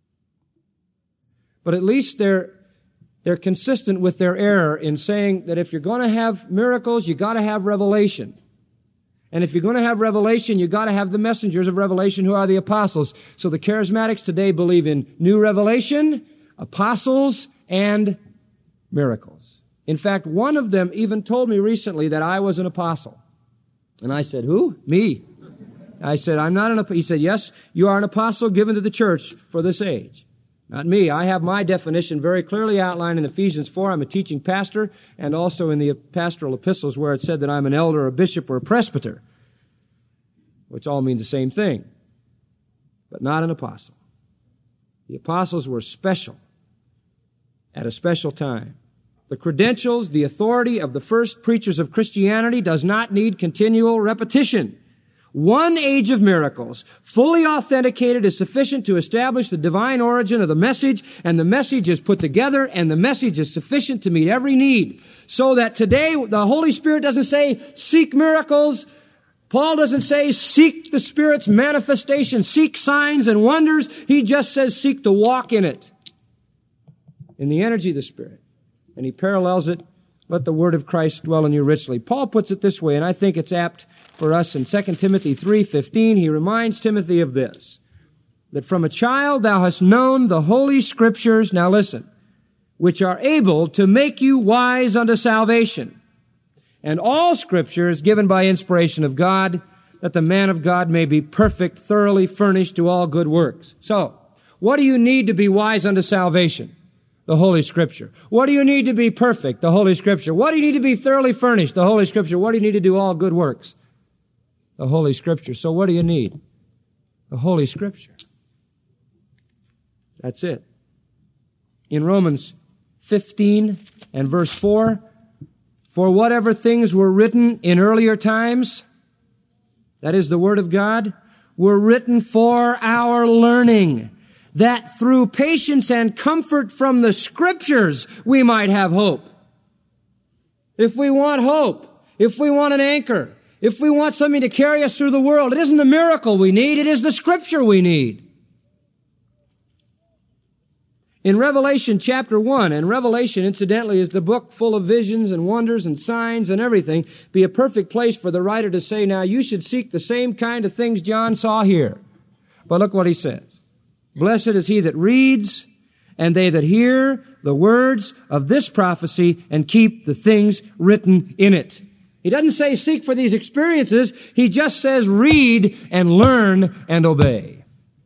But at least they're, they're consistent with their error in saying that if you're going to have miracles, you got to have revelation. And if you're going to have revelation, you got to have the messengers of revelation who are the apostles. So the charismatics today believe in new revelation, apostles, and miracles. In fact, one of them even told me recently that I was an apostle. And I said, who? Me. I said, I'm not an apostle. He said, yes, you are an apostle given to the church for this age. Not me. I have my definition very clearly outlined in Ephesians four. I'm a teaching pastor, and also in the pastoral epistles where it said that I'm an elder, a bishop, or a presbyter, which all means the same thing, but not an apostle. The apostles were special at a special time. The credentials, the authority of the first preachers of Christianity does not need continual repetition. One age of miracles, fully authenticated, is sufficient to establish the divine origin of the message, and the message is put together, and the message is sufficient to meet every need. So that today, the Holy Spirit doesn't say, seek miracles. Paul doesn't say, seek the Spirit's manifestation, seek signs and wonders. He just says, seek to walk in it, in the energy of the Spirit. And he parallels it, let the word of Christ dwell in you richly. Paul puts it this way, and I think it's apt for us in Second Timothy three fifteen. He reminds Timothy of this, that from a child thou hast known the holy scriptures, now listen, which are able to make you wise unto salvation. And all scripture is given by inspiration of God, that the man of God may be perfect, thoroughly furnished to all good works. So, what do you need to be wise unto salvation? The Holy Scripture. What do you need to be perfect? The Holy Scripture. What do you need to be thoroughly furnished? The Holy Scripture. What do you need to do all good works? The Holy Scripture. So what do you need? The Holy Scripture. That's it. In Romans fifteen and verse four, for whatever things were written in earlier times, that is the Word of God, were written for our learning, that through patience and comfort from the Scriptures we might have hope. If we want hope, if we want an anchor, if we want something to carry us through the world, it isn't a miracle we need, it is the Scripture we need. In Revelation chapter one, and Revelation, incidentally, is the book full of visions and wonders and signs and everything, be a perfect place for the writer to say, now you should seek the same kind of things John saw here. But look what he says. Blessed is he that reads, and they that hear the words of this prophecy and keep the things written in it. He doesn't say seek for these experiences. He just says read and learn and obey.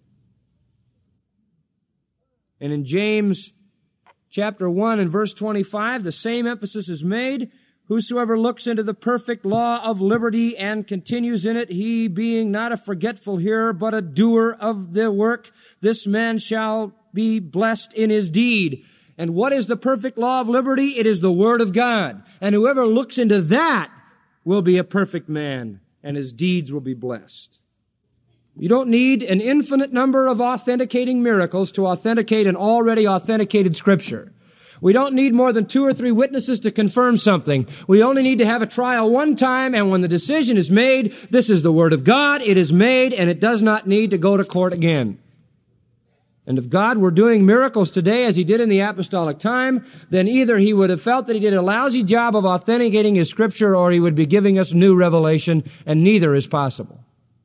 And in James chapter one and verse twenty-five, the same emphasis is made. Whosoever looks into the perfect law of liberty and continues in it, he being not a forgetful hearer, but a doer of the work, this man shall be blessed in his deed. And what is the perfect law of liberty? It is the Word of God. And whoever looks into that will be a perfect man, and his deeds will be blessed. You don't need an infinite number of authenticating miracles to authenticate an already authenticated Scripture. We don't need more than two or three witnesses to confirm something. We only need to have a trial one time, and when the decision is made, this is the Word of God, it is made, and it does not need to go to court again. And if God were doing miracles today as He did in the apostolic time, then either He would have felt that He did a lousy job of authenticating His Scripture, or He would be giving us new revelation, and neither is possible.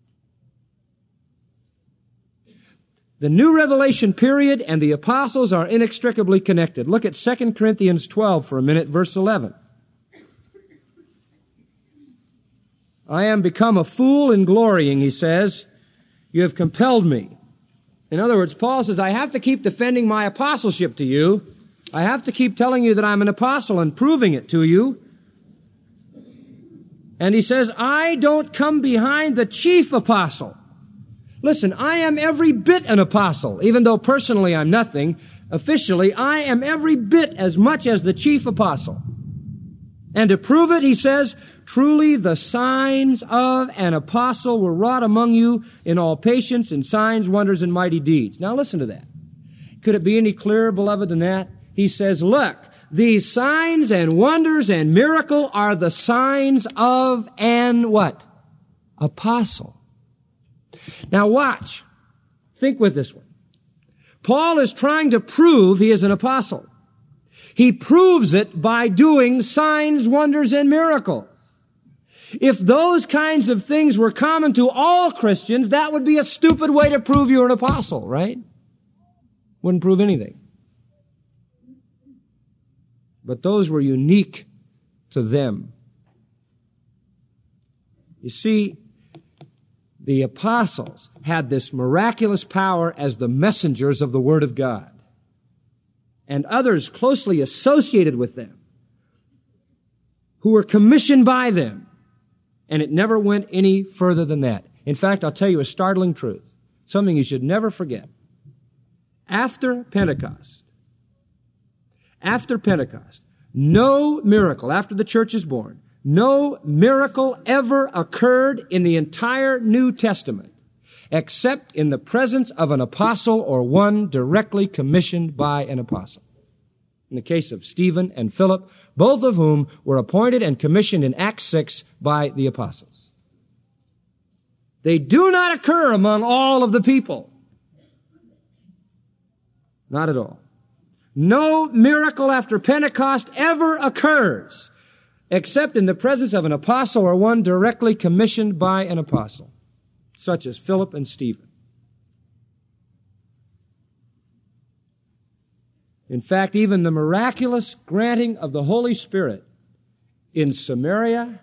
The new revelation period and the apostles are inextricably connected. Look at Second Corinthians twelve for a minute, verse eleven. I am become a fool in glorying, he says. You have compelled me. In other words, Paul says, I have to keep defending my apostleship to you. I have to keep telling you that I'm an apostle and proving it to you. And he says, I don't come behind the chief apostle. Listen, I am every bit an apostle, even though personally I'm nothing. Officially, I am every bit as much as the chief apostle. And to prove it, he says, truly the signs of an apostle were wrought among you in all patience and signs, wonders, and mighty deeds. Now listen to that. Could it be any clearer, beloved, than that? He says, look, these signs and wonders and miracle are the signs of an what? Apostle. Now watch. Think with this one. Paul is trying to prove he is an apostle. He proves it by doing signs, wonders, and miracles. If those kinds of things were common to all Christians, that would be a stupid way to prove you're an apostle, right? Wouldn't prove anything. But those were unique to them. You see, the apostles had this miraculous power as the messengers of the Word of God, and others closely associated with them who were commissioned by them, and it never went any further than that. In fact, I'll tell you a startling truth, something you should never forget. After Pentecost, after Pentecost, no miracle, after the church is born, No miracle ever occurred in the entire New Testament except in the presence of an apostle or one directly commissioned by an apostle. In the case of Stephen and Philip, both of whom were appointed and commissioned in Acts six by the apostles. They do not occur among all of the people. Not at all. No miracle after Pentecost ever occurs except in the presence of an apostle or one directly commissioned by an apostle, such as Philip and Stephen. In fact, even the miraculous granting of the Holy Spirit in Samaria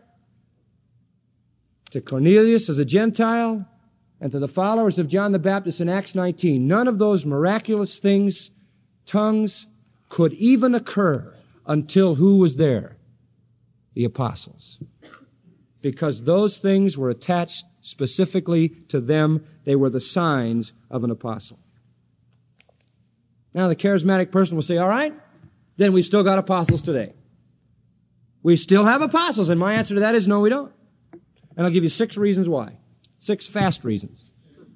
to Cornelius as a Gentile and to the followers of John the Baptist in Acts nineteen, none of those miraculous things, tongues, could even occur until who was there? The apostles. Because those things were attached specifically to them. They were the signs of an apostle. Now the charismatic person will say, all right, then we've still got apostles today. We still have apostles, and my answer to that is no, we don't. And I'll give you six reasons why. Six fast reasons.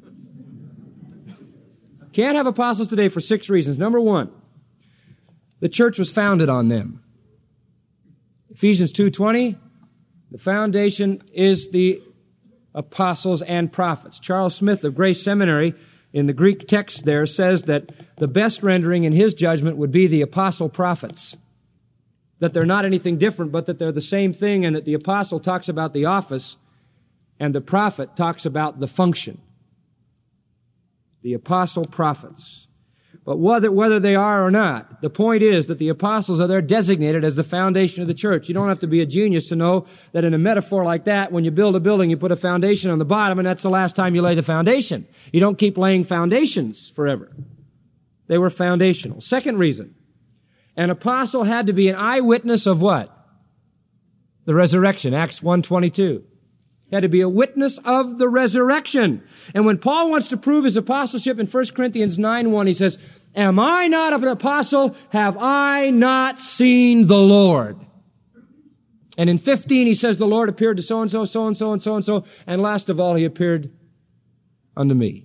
Can't have apostles today for six reasons. Number one, the church was founded on them. Ephesians two twenty, the foundation is the apostles and prophets. Charles Smith of Grace Seminary, in the Greek text there, says that the best rendering in his judgment would be the apostle prophets. That they're not anything different, but that they're the same thing, and that the apostle talks about the office and the prophet talks about the function. The apostle prophets. But whether, whether they are or not, the point is that the apostles are there designated as the foundation of the church. You don't have to be a genius to know that in a metaphor like that, when you build a building, you put a foundation on the bottom, and that's the last time you lay the foundation. You don't keep laying foundations forever. They were foundational. Second reason, an apostle had to be an eyewitness of what? The resurrection, Acts one twenty-two. He had to be a witness of the resurrection. And when Paul wants to prove his apostleship in First Corinthians nine one, he says, am I not an apostle? Have I not seen the Lord? And in fifteen, he says, the Lord appeared to so-and-so, so-and-so, and so-and-so, and last of all, he appeared unto me.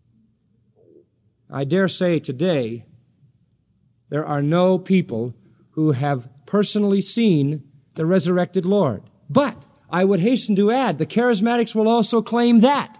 I dare say today, there are no people who have personally seen the resurrected Lord. But I would hasten to add, the charismatics will also claim that.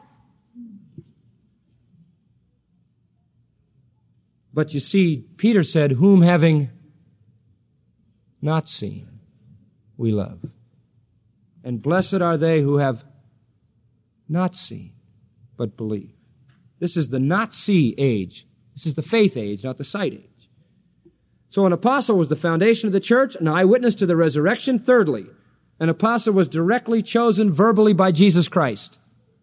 But you see, Peter said, whom having not seen, we love. And blessed are they who have not seen, but believe. This is the not see age. This is the faith age, not the sight age. So an apostle was the foundation of the church, an eyewitness to the resurrection. Thirdly, an apostle was directly chosen verbally by Jesus Christ.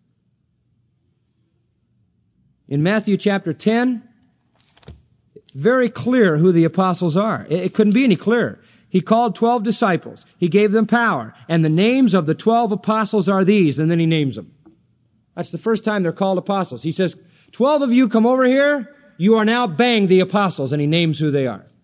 In Matthew chapter ten, very clear who the apostles are. It couldn't be any clearer. He called twelve disciples. He gave them power. And the names of the twelve apostles are these. And then he names them. That's the first time they're called apostles. He says, twelve of you come over here. You are now, bang, the apostles. And he names who they are.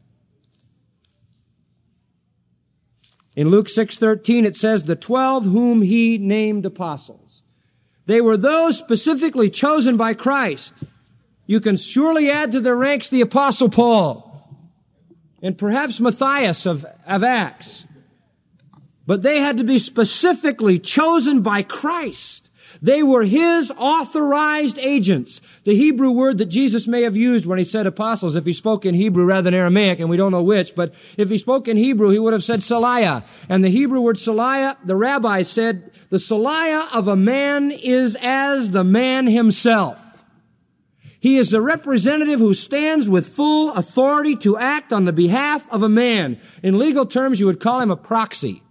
In Luke six thirteen, it says, the twelve whom he named apostles. They were those specifically chosen by Christ. You can surely add to their ranks the apostle Paul and perhaps Matthias of, of Acts. But they had to be specifically chosen by Christ. They were his authorized agents. The Hebrew word that Jesus may have used when he said apostles, if he spoke in Hebrew rather than Aramaic, and we don't know which, but if he spoke in Hebrew, he would have said Salaya. And the Hebrew word Salaya, the rabbis said, the Salaya of a man is as the man himself. He is the representative who stands with full authority to act on the behalf of a man. In legal terms, you would call him a proxy.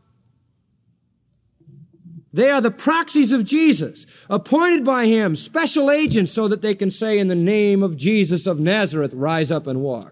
They are the proxies of Jesus, appointed by him, special agents, so that they can say, in the name of Jesus of Nazareth, rise up and walk.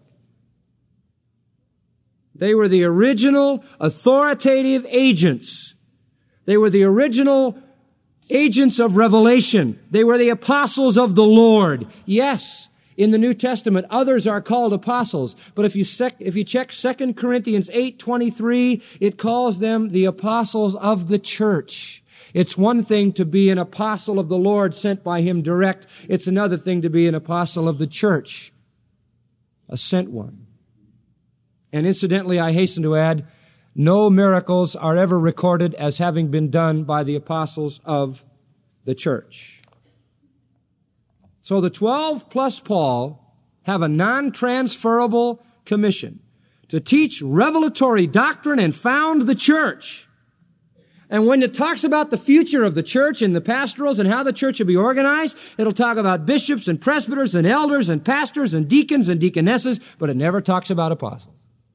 They were the original authoritative agents. They were the original agents of revelation. They were the apostles of the Lord. Yes, In the New Testament, others are called apostles. But if you sec- if you check Second Corinthians eight twenty-three, it calls them the apostles of the church. It's one thing to be an apostle of the Lord sent by Him direct. It's another thing to be an apostle of the church, a sent one. And incidentally, I hasten to add, no miracles are ever recorded as having been done by the apostles of the church. So the twelve plus Paul have a non-transferable commission to teach revelatory doctrine and found the church. And when it talks about the future of the church and the pastorals and how the church will be organized, it'll talk about bishops and presbyters and elders and pastors and deacons and deaconesses, but it never talks about apostles.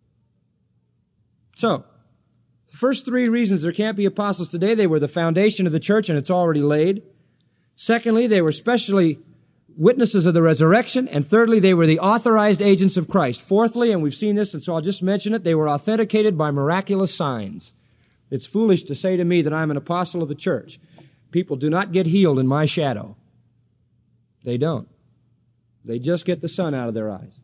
So, the first three reasons there can't be apostles today, they were the foundation of the church and it's already laid. Secondly, they were specially witnesses of the resurrection. And thirdly, they were the authorized agents of Christ. Fourthly, and we've seen this, and so I'll just mention it, they were authenticated by miraculous signs. It's foolish to say to me that I'm an apostle of the church. People do not get healed in my shadow. They don't. They just get the sun out of their eyes.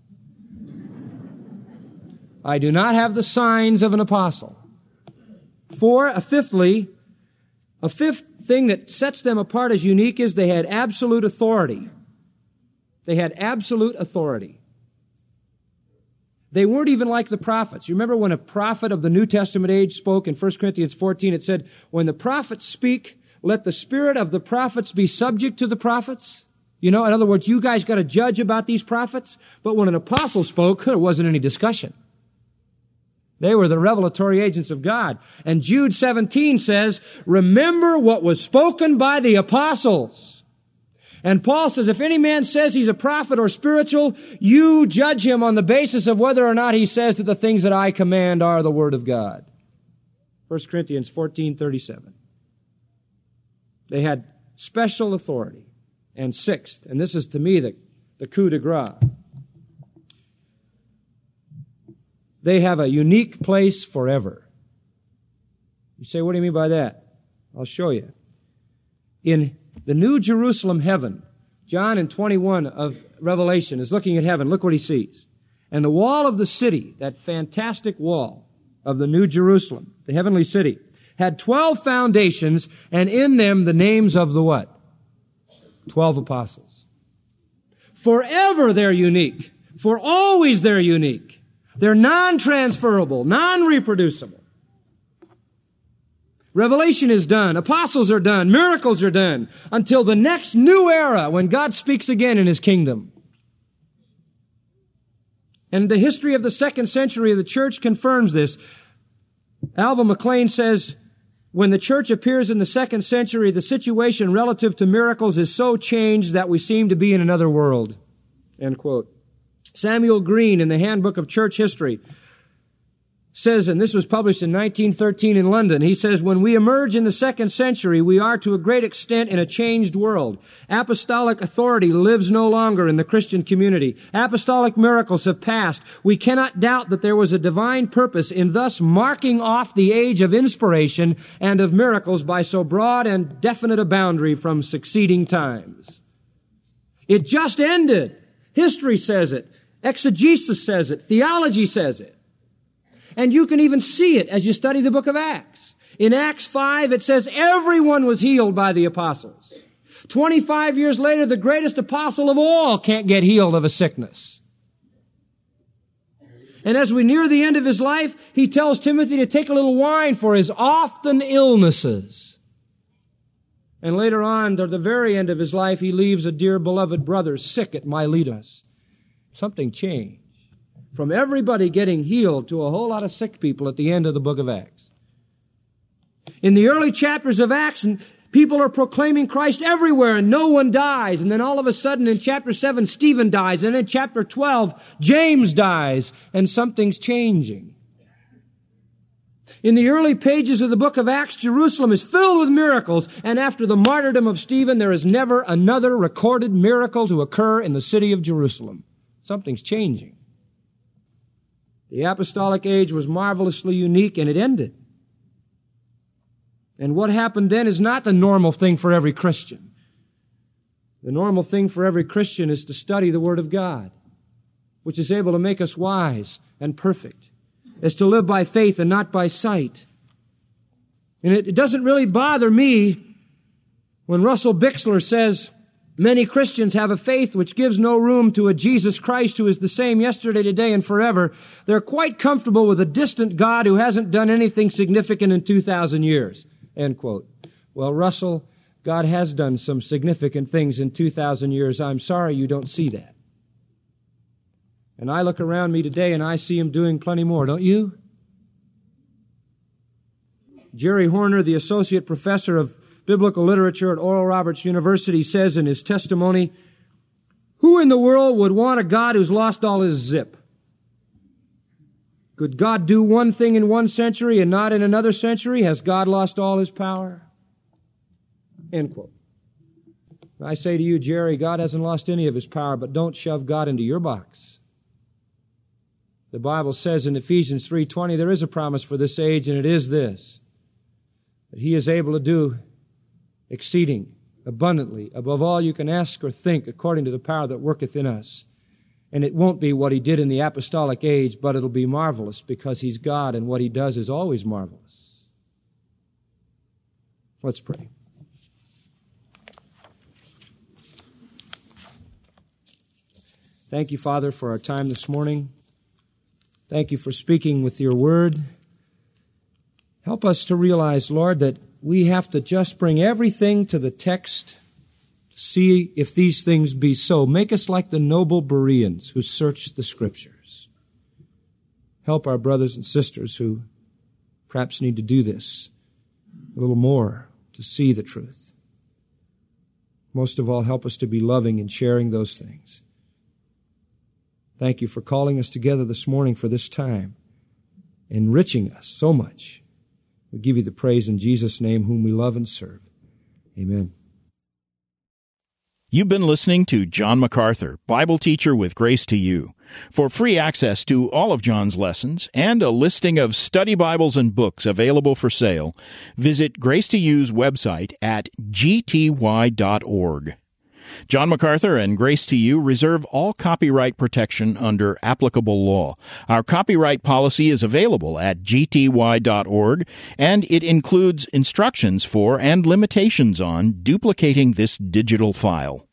I do not have the signs of an apostle. Four, uh, fifthly, a fifth thing that sets them apart as unique is they had absolute authority. They had absolute authority. They weren't even like the prophets. You remember when a prophet of the New Testament age spoke in First Corinthians fourteen, it said, when the prophets speak, let the spirit of the prophets be subject to the prophets. You know, in other words, you guys got to judge about these prophets. But when an apostle spoke, there wasn't any discussion. They were the revelatory agents of God. And Jude seventeen says, remember what was spoken by the apostles. And Paul says, if any man says he's a prophet or spiritual, you judge him on the basis of whether or not he says that the things that I command are the word of God. First Corinthians fourteen thirty-seven. They had special authority. And sixth, and this is to me the, the coup de grace, they have a unique place forever. You say, what do you mean by that? I'll show you. In the New Jerusalem heaven, John in twenty-one of Revelation is looking at heaven. Look what he sees. And the wall of the city, that fantastic wall of the New Jerusalem, the heavenly city, had twelve foundations, and in them the names of the what? Twelve apostles. Forever they're unique. For always they're unique. They're non-transferable, non-reproducible. Revelation is done. Apostles are done. Miracles are done until the next new era when God speaks again in His kingdom. And the history of the second century of the church confirms this. Alva McLean says, when the church appears in the second century, the situation relative to miracles is so changed that we seem to be in another world. End quote. Samuel Green in the Handbook of Church History says, and this was published in nineteen thirteen in London, he says, when we emerge in the second century, we are to a great extent in a changed world. Apostolic authority lives no longer in the Christian community. Apostolic miracles have passed. We cannot doubt that there was a divine purpose in thus marking off the age of inspiration and of miracles by so broad and definite a boundary from succeeding times. It just ended. History says it. Exegesis says it. Theology says it. And you can even see it as you study the book of Acts. In Acts five, it says everyone was healed by the apostles. twenty-five years later, the greatest apostle of all can't get healed of a sickness. And as we near the end of his life, he tells Timothy to take a little wine for his often illnesses. And later on, to the very end of his life, he leaves a dear beloved brother sick at Miletus. Something changed. From everybody getting healed to a whole lot of sick people at the end of the book of Acts. In the early chapters of Acts, people are proclaiming Christ everywhere and no one dies. And then all of a sudden in chapter seven, Stephen dies. And in chapter twelve, James dies. And something's changing. In the early pages of the book of Acts, Jerusalem is filled with miracles. And after the martyrdom of Stephen, there is never another recorded miracle to occur in the city of Jerusalem. Something's changing. The apostolic age was marvelously unique, and it ended. And what happened then is not the normal thing for every Christian. The normal thing for every Christian is to study the Word of God, which is able to make us wise and perfect, is to live by faith and not by sight. And it, it doesn't really bother me when Russell Bixler says, many Christians have a faith which gives no room to a Jesus Christ who is the same yesterday, today, and forever. They're quite comfortable with a distant God who hasn't done anything significant in two thousand years. End quote. Well, Russell, God has done some significant things in two thousand years. I'm sorry you don't see that. And I look around me today and I see Him doing plenty more, don't you? Jerry Horner, the associate professor of biblical literature at Oral Roberts University, says in his testimony, who in the world would want a God who's lost all his zip? Could God do one thing in one century and not in another century? Has God lost all His power? End quote. I say to you, Jerry, God hasn't lost any of His power, but don't shove God into your box. The Bible says in Ephesians three twenty, there is a promise for this age, and it is this, that He is able to do exceeding abundantly above all you can ask or think, according to the power that worketh in us. And it won't be what He did in the apostolic age, but it'll be marvelous because He's God, and what He does is always marvelous. Let's pray. Thank you, Father, for our time this morning. Thank you for speaking with your word. Help us to realize, Lord, that we have to just bring everything to the text to see if these things be so. Make us like the noble Bereans who searched the Scriptures. Help our brothers and sisters who perhaps need to do this a little more to see the truth. Most of all, help us to be loving and sharing those things. Thank you for calling us together this morning for this time, enriching us so much. We give you the praise in Jesus' name, whom we love and serve. Amen.
You've been listening to John MacArthur, Bible teacher with Grace to You. For free access to all of John's lessons and a listing of study Bibles and books available for sale, visit Grace to You's website at g t y dot org. John MacArthur and Grace to You reserve all copyright protection under applicable law. Our copyright policy is available at g t y dot org, and it includes instructions for and limitations on duplicating this digital file.